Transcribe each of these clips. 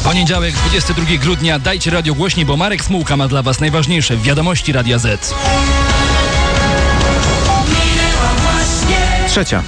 Poniedziałek, 22 grudnia. Dajcie radio głośniej, bo Marek Smułka ma dla Was najważniejsze wiadomości Radia Z. Trzecia.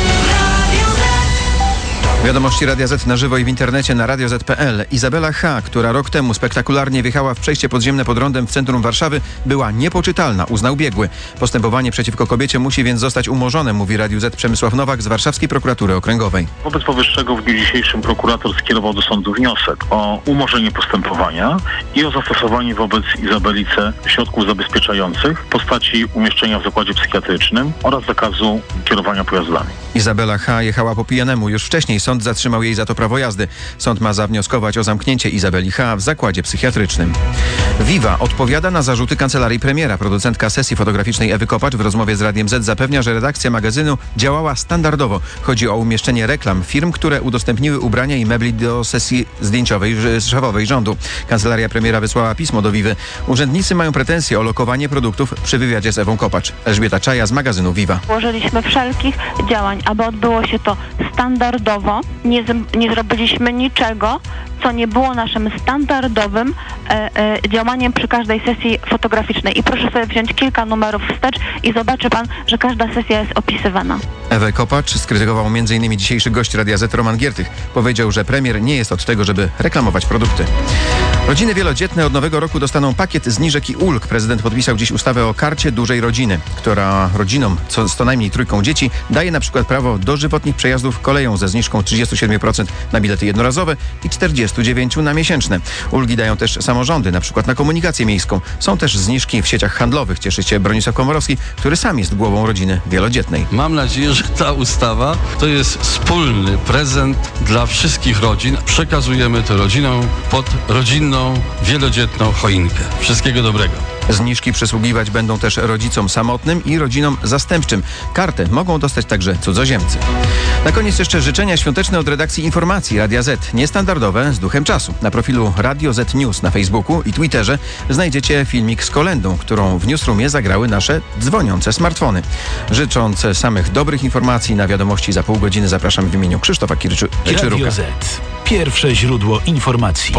Wiadomości Radia Z na żywo i w internecie na radioz.pl. Izabela H., która rok temu spektakularnie wjechała w przejście podziemne pod Rondem w centrum Warszawy, była niepoczytalna, uznał biegły. Postępowanie przeciwko kobiecie musi więc zostać umorzone, mówi Radiu Z Przemysław Nowak z Warszawskiej Prokuratury Okręgowej. Wobec powyższego w dniu dzisiejszym prokurator skierował do sądu wniosek o umorzenie postępowania i o zastosowanie wobec Izabeli C. środków zabezpieczających w postaci umieszczenia w zakładzie psychiatrycznym oraz zakazu kierowania pojazdami. Izabela H. jechała po pijanemu. Już wcześniej sąd zatrzymał jej za to prawo jazdy. Sąd ma zawnioskować o zamknięcie Izabeli H. w zakładzie psychiatrycznym. Viva odpowiada na zarzuty kancelarii premiera. Producentka sesji fotograficznej Ewy Kopacz w rozmowie z Radiem Z zapewnia, że redakcja magazynu działała standardowo. Chodzi o umieszczenie reklam firm, które udostępniły ubrania i mebli do sesji zdjęciowej szefowej rządu. Kancelaria premiera wysłała pismo do Vivy. Urzędnicy mają pretensje o lokowanie produktów przy wywiadzie z Ewą Kopacz. Elżbieta Czaja z magazynu Viva. Włożyliśmy wszelkich działań, aby odbyło się to standardowo. Nie zrobiliśmy niczego, co nie było naszym standardowym działaniem przy każdej sesji fotograficznej. I proszę sobie wziąć kilka numerów wstecz i zobaczy pan, że każda sesja jest opisywana. Ewę Kopacz skrytykował m.in. dzisiejszy gość Radia Z Roman Giertych. Powiedział, że premier nie jest od tego, żeby reklamować produkty. Rodziny wielodzietne od nowego roku dostaną pakiet zniżek i ulg. Prezydent podpisał dziś ustawę o karcie dużej rodziny, która rodzinom z co najmniej trójką dzieci daje na przykład prawo dożywotnich przejazdów koleją ze zniżką 37% na bilety jednorazowe i 49% na miesięczne. Ulgi dają też samorządy, na przykład na komunikację miejską. Są też zniżki w sieciach handlowych. Cieszy się Bronisław Komorowski, który sam jest głową rodziny wielodzietnej. Mam nadzieję, że ta ustawa to jest wspólny prezent dla wszystkich rodzin. Przekazujemy to rodzinom pod rodzinną, wielodzietną choinkę. Wszystkiego dobrego. Zniżki przysługiwać będą też rodzicom samotnym i rodzinom zastępczym. Kartę mogą dostać także cudzoziemcy. Na koniec jeszcze życzenia świąteczne od redakcji Informacji Radia Z. Niestandardowe, z duchem czasu. Na profilu Radio Z News na Facebooku i Twitterze znajdziecie filmik z kolędą, którą w newsroomie zagrały nasze dzwoniące smartfony. Życząc samych dobrych informacji na wiadomości za pół godziny zapraszam w imieniu Krzysztofa Kieczyruka. Radio Z. Pierwsze źródło informacji.